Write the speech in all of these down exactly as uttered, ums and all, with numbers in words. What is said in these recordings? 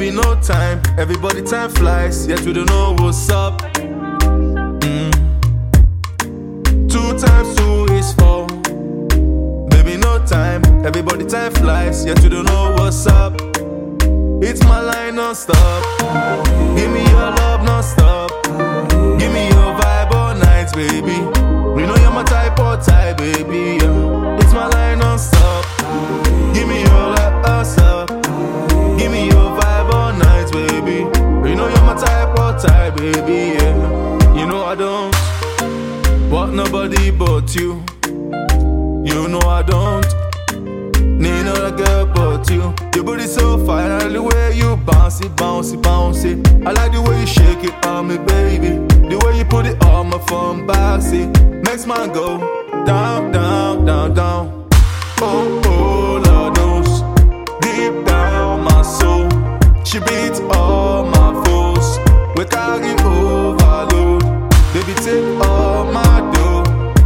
Baby, no time, everybody time flies, yet we don't know what's up. Mm. Two times two is four. Baby, no time, everybody time flies, yet we don't know what's up. It's my line non-stop. Give me your love non-stop. Give me your vibe all night, baby. We know you're my type or type, baby. Yeah. It's my line non-stop. Give me your love non-stop. Give me your vibe all night, baby. We know you're my type or type, baby. Yeah. You know I don't want nobody but you. You know I don't need another girl but you. Your booty so fine, I like the way you bounce it, bounce it, bounce it. I like the way you shake it on me, baby. The way you put it on my phone backseat makes man go down, down, down, down. Oh, oh, Lord knows, deep down my soul, she beats all my foes. We carry overload, baby take all my dough.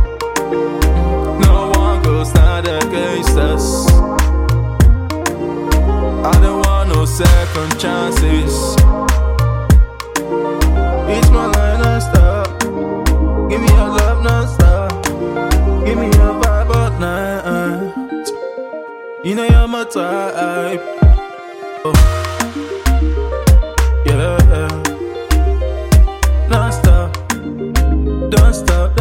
No one goes stand against us. I don't want no second chances. It's my line non-stop. Give me your love non-stop. Give me your vibe all night. You know you're my type. Oh. Yeah. Non-stop. Don't stop.